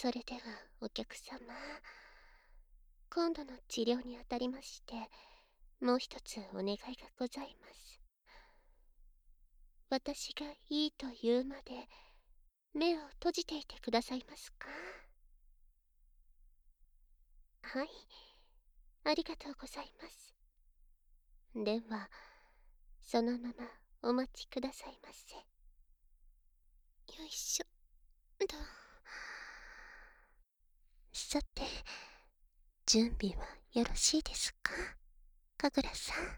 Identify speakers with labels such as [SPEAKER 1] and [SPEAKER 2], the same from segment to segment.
[SPEAKER 1] それではお客様、今度の治療にあたりまして、もう一つお願いがございます。私がいいと言うまで、目を閉じていてくださいますか？はい、ありがとうございます。では、そのままお待ちくださいませ。よいしょ。さて、準備はよろしいですか？神楽さん。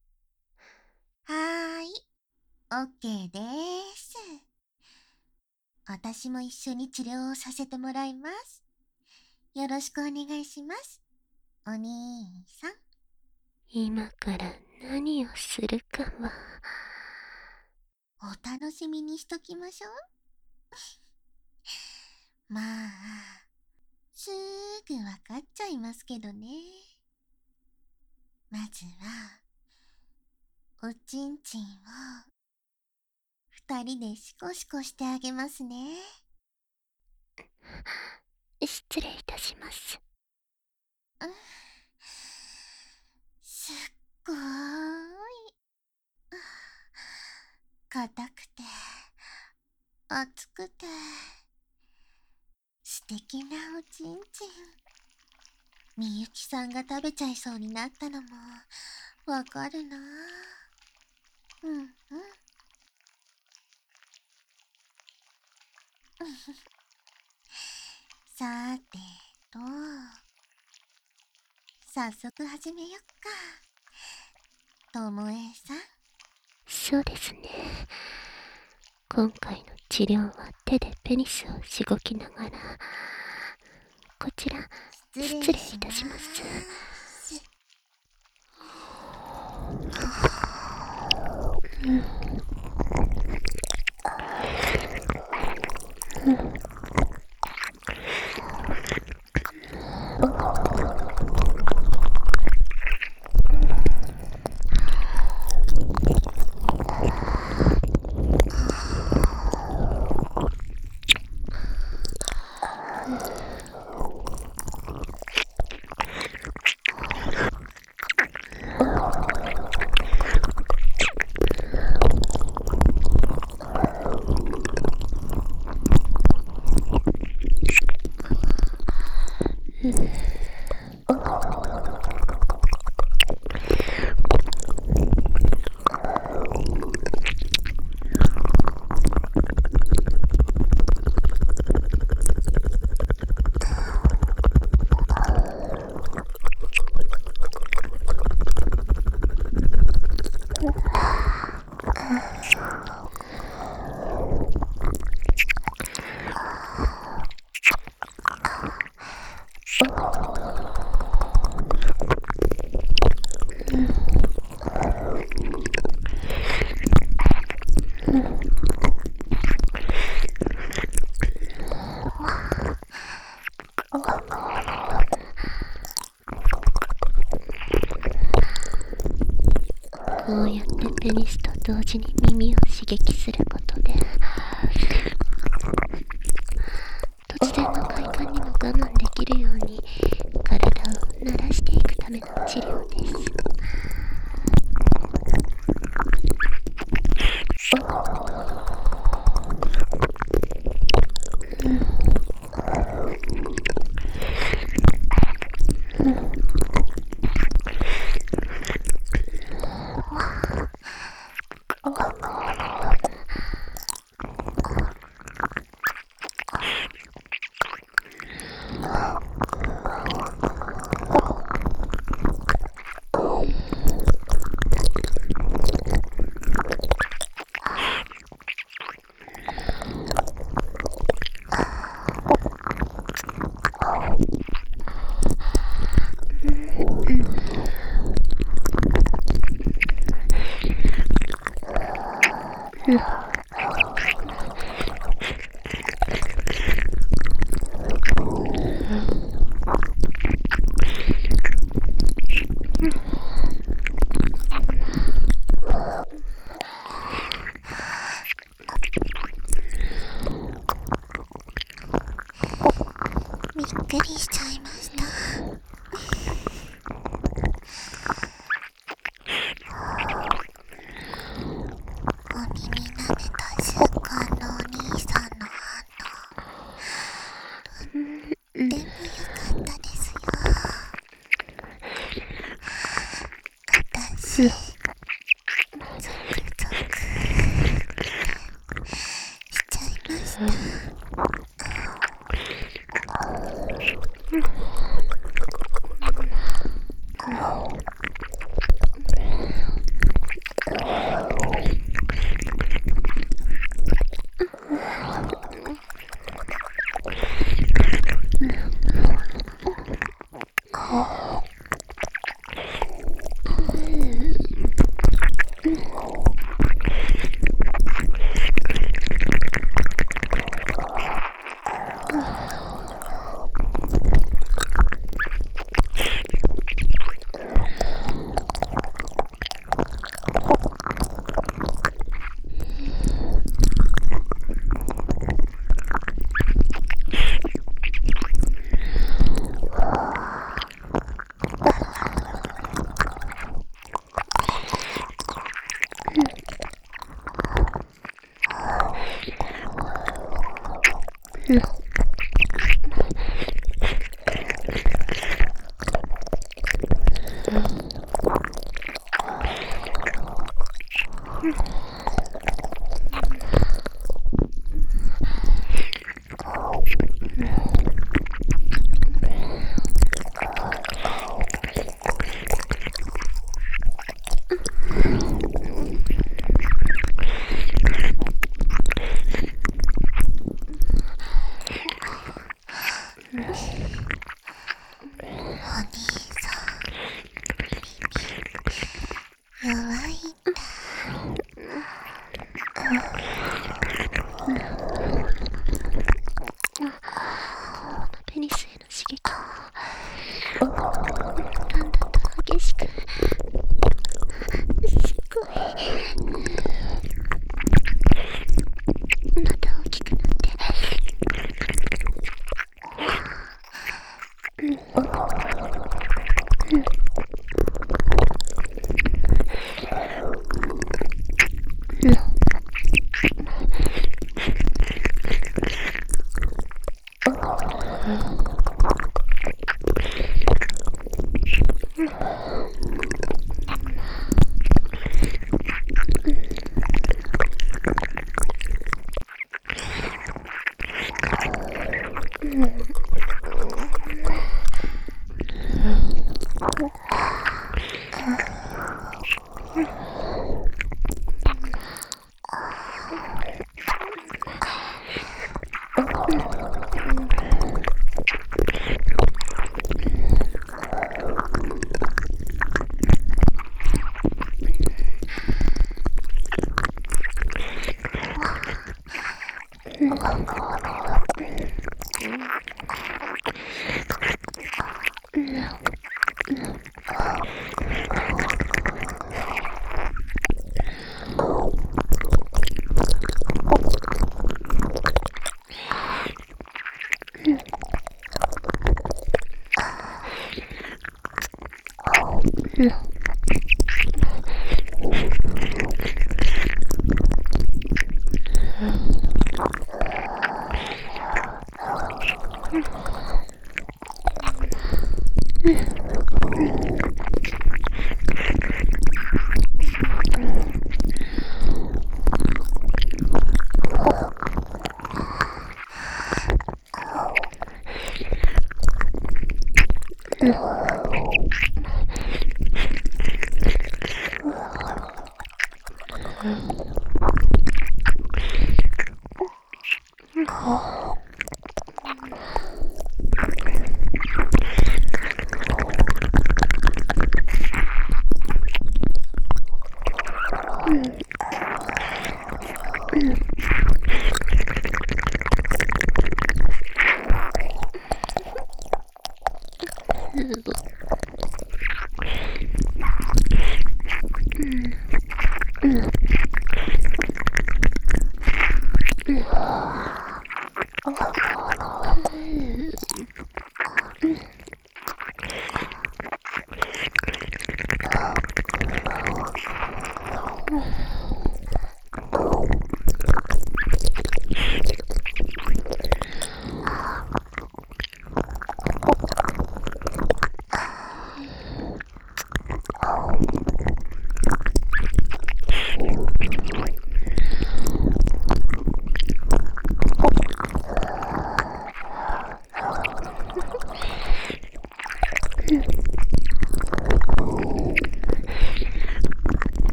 [SPEAKER 2] はーい、オッケーでーす。私も一緒に治療をさせてもらいます。よろしくお願いします。お兄さん。
[SPEAKER 1] 今から何をするかは。
[SPEAKER 2] お楽しみにしときましょう。まあ、すぐわかっちゃいますけどね。まずは、おちんちんを、二人でシコシコしてあげますね。
[SPEAKER 1] 失礼いたします。
[SPEAKER 2] すっごーい。硬くて、熱くて、素敵なおちんちん。みゆきさんが食べちゃいそうになったのも、わかるな。うんうん。さーてと、早速始めよっか。ともえさん。
[SPEAKER 1] そうですね。今回の治療は手でペニスをしごきながら、こちら失礼いたします。こうやってペニスと同時に耳を刺激することで、突然の快感にも我慢できるように体を慣らしていくための治療です。
[SPEAKER 2] びっくりしちゃいました。お耳舐めた瞬間のお兄さんの反応、とっても良かったですよ。私、ゾクゾクしちゃいました。弱いんだ。
[SPEAKER 1] ペニスへの刺激がだんだんと激しく、すごいまた大きくなって、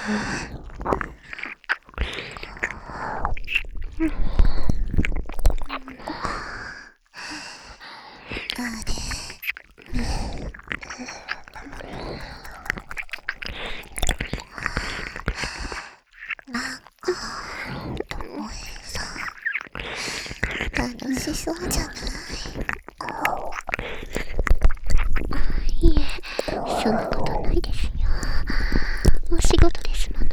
[SPEAKER 2] 楽しそうじゃない？
[SPEAKER 1] いえ、そんなことないですよ。お仕事ですもの。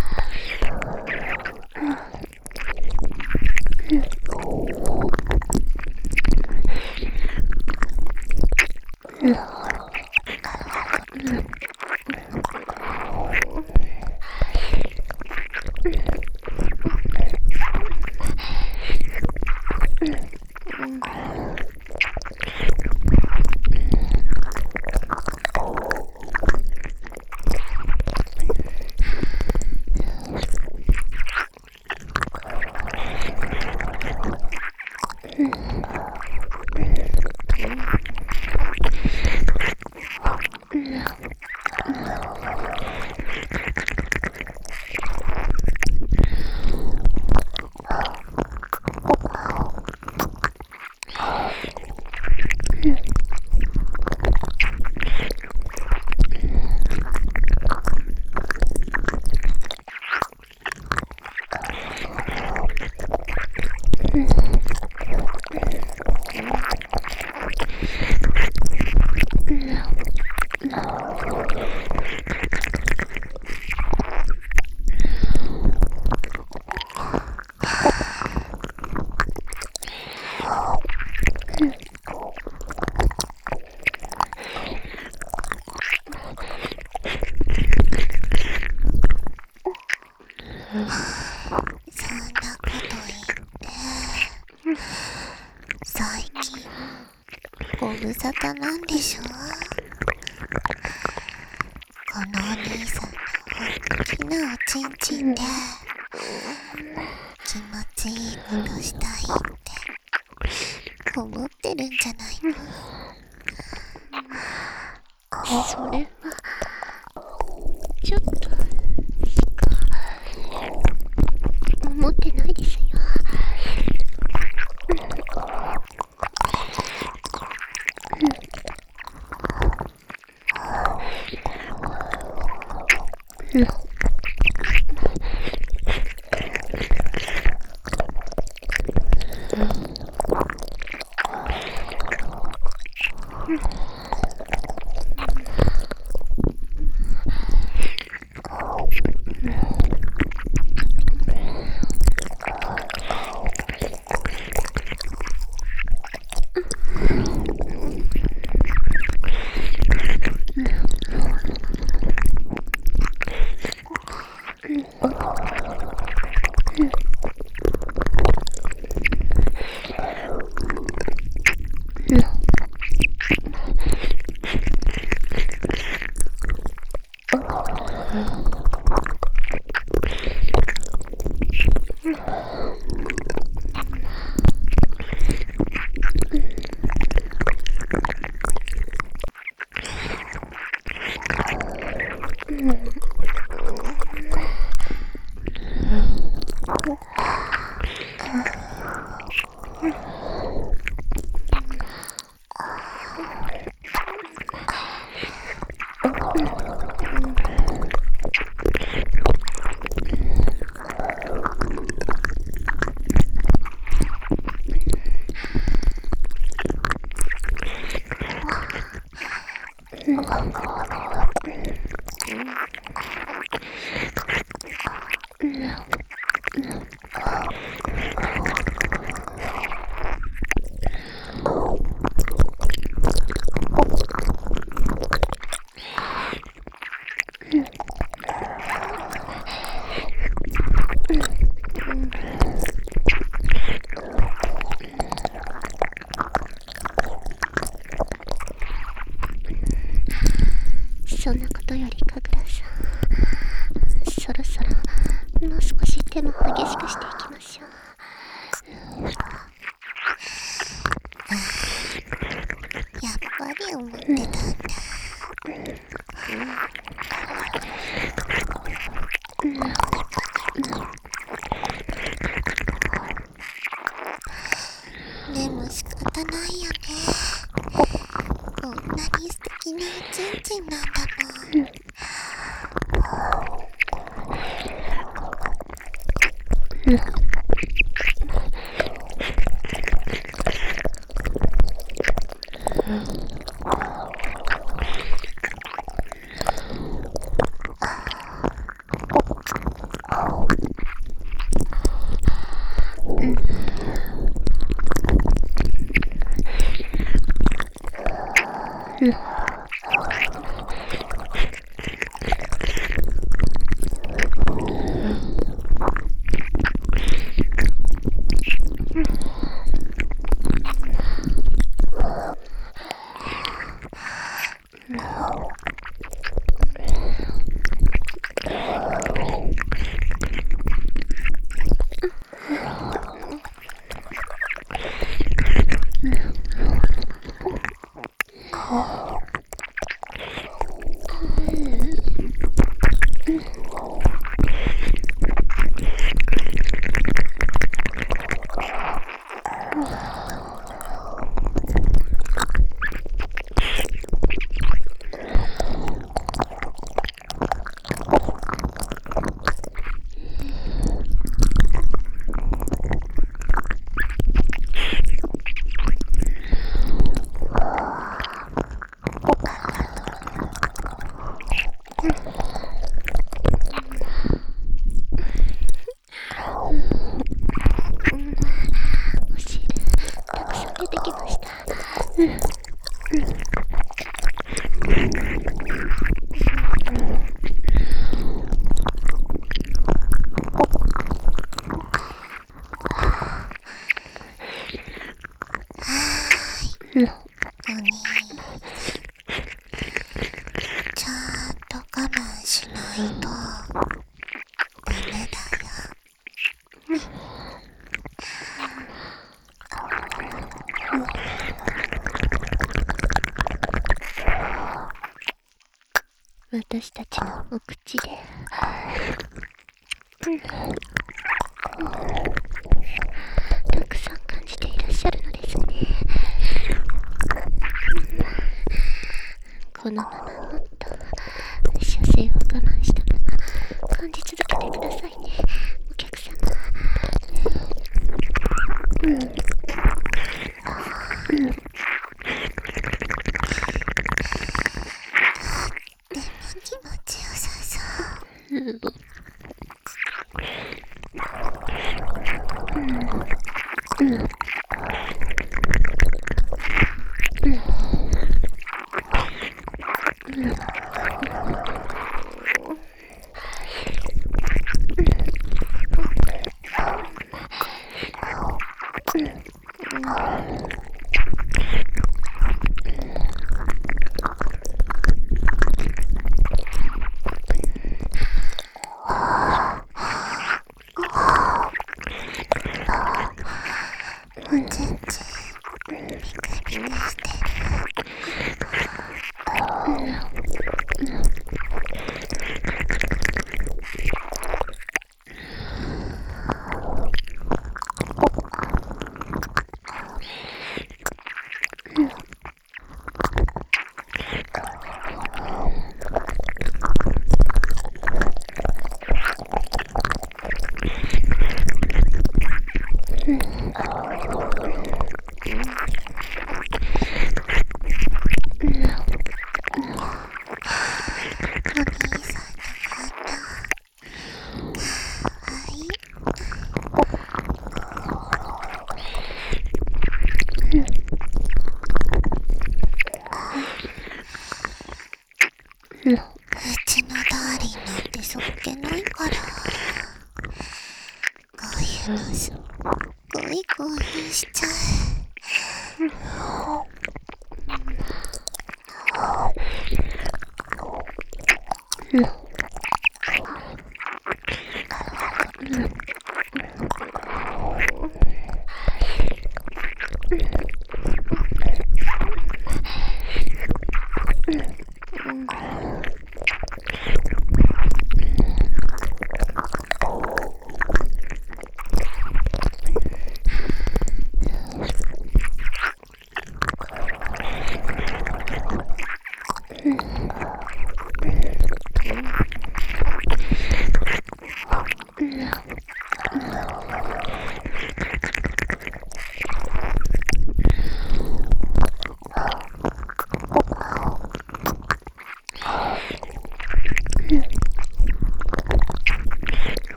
[SPEAKER 2] そんなこと言って、最近ご無沙汰なんでしょ？このお兄さんの大きなおちんちんで気持ちいいことしたいって思ってるんじゃないの？
[SPEAKER 1] それはちょっとしか思ってないですよ。そんなことより神楽さん、そろそろもう少し手も激しくしていきましょう。
[SPEAKER 2] やっぱり思ってたんだ。 でも仕方ないよね。こんなに素敵なおちんちんなんだもん。
[SPEAKER 1] お汁たくさん出てきました。
[SPEAKER 2] お兄ちゃんと我慢しないとダメだよ。
[SPEAKER 1] 私たちのお口でたくさん感じていらっしゃるのですね。このままもっと射精を我慢したまま感じ続けてくださいね、お客様。
[SPEAKER 2] でも気持ちよさそう。おちんちんピカピカしてる。うちのダーリンなんてそっけないから、こういうのすっごい興奮しちゃう。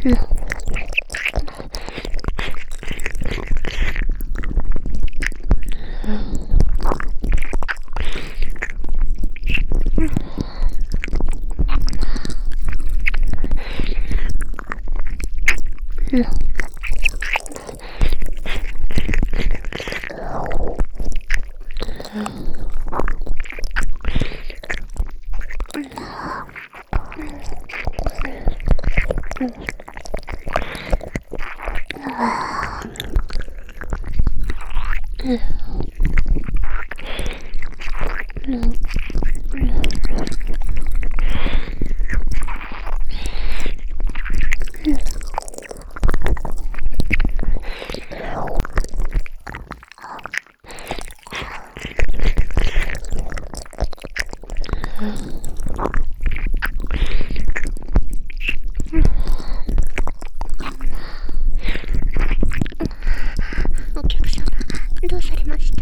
[SPEAKER 1] お客様、どうされました？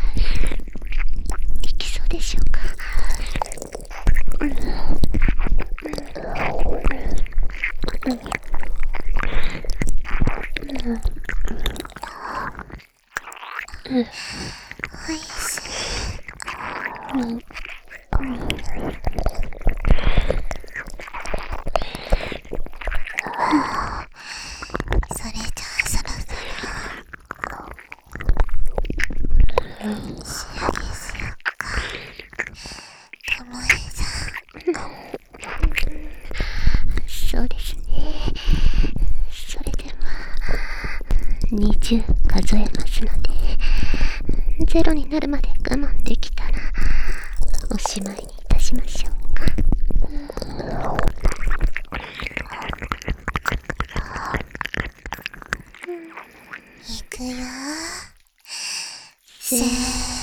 [SPEAKER 1] いきそうでしょうか？
[SPEAKER 2] おいしい。それじゃあそろそろ仕上げしよっか。ともえさん。
[SPEAKER 1] そうですね。それでは20数えますので、0になるまで我慢できたらおしまいにいたしましょうか。
[SPEAKER 2] いくよ。
[SPEAKER 1] せー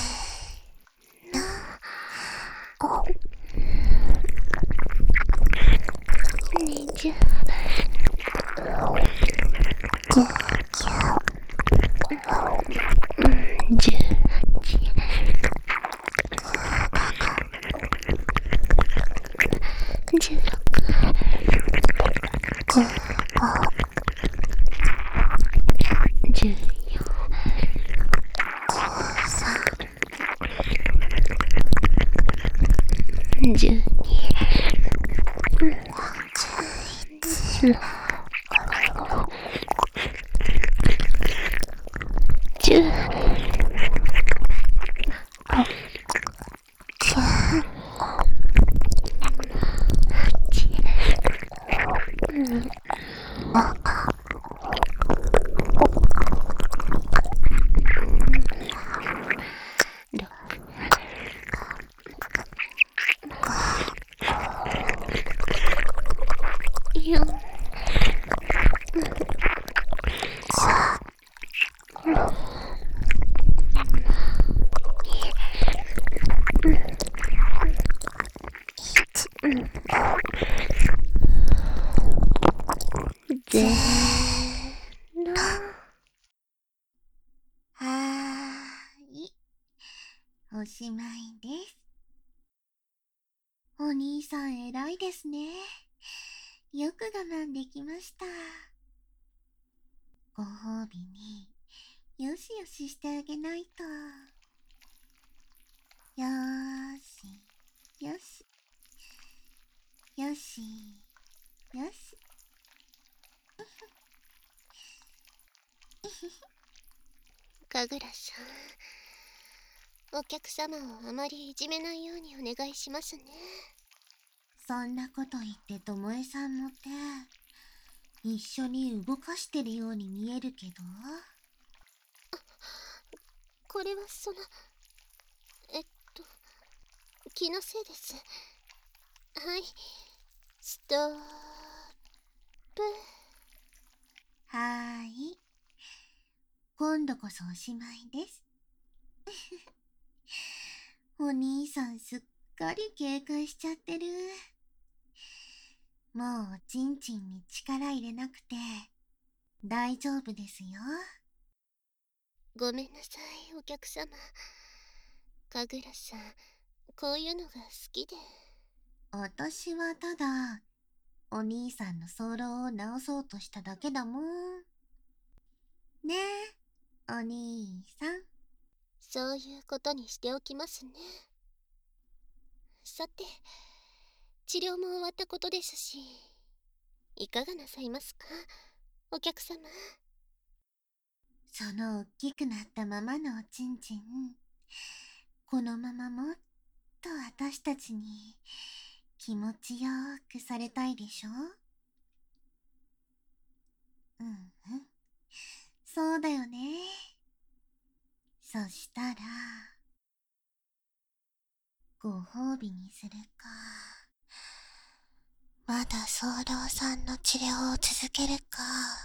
[SPEAKER 1] 20、4、ぜ
[SPEAKER 2] はーい。おしまいです。お兄さん偉いですね。よく我慢できました。ご褒美によしよししてあげないと。よーし、よし、よし、よし。
[SPEAKER 1] 神楽さん、お客様をあまりいじめないようにお願いしますね。
[SPEAKER 2] そんなこと言ってともえさんもって一緒に動かしてるように見えるけど。
[SPEAKER 1] これはえっと気のせいです。はい、ストップ。
[SPEAKER 2] はーい。今度こそおしまいです。お兄さんすっかり警戒しちゃってる。もうおちんちんに力入れなくて大丈夫ですよ。
[SPEAKER 1] ごめんなさい、お客様。神楽さん、こういうのが好きで。
[SPEAKER 2] 私はただお兄さんの早漏を直そうとしただけだもん。ねえ、お兄さん。
[SPEAKER 1] そういうことにしておきますね。さて、治療も終わったことですし、いかがなさいますか、お客様。
[SPEAKER 2] そのおっきくなったままのおちんちん、このままもっと私たちに気持ちよくされたいでしょ？うんうん。そうだよね。そしたら、ご褒美にするか。まだ早漏さんの治療を続けるか、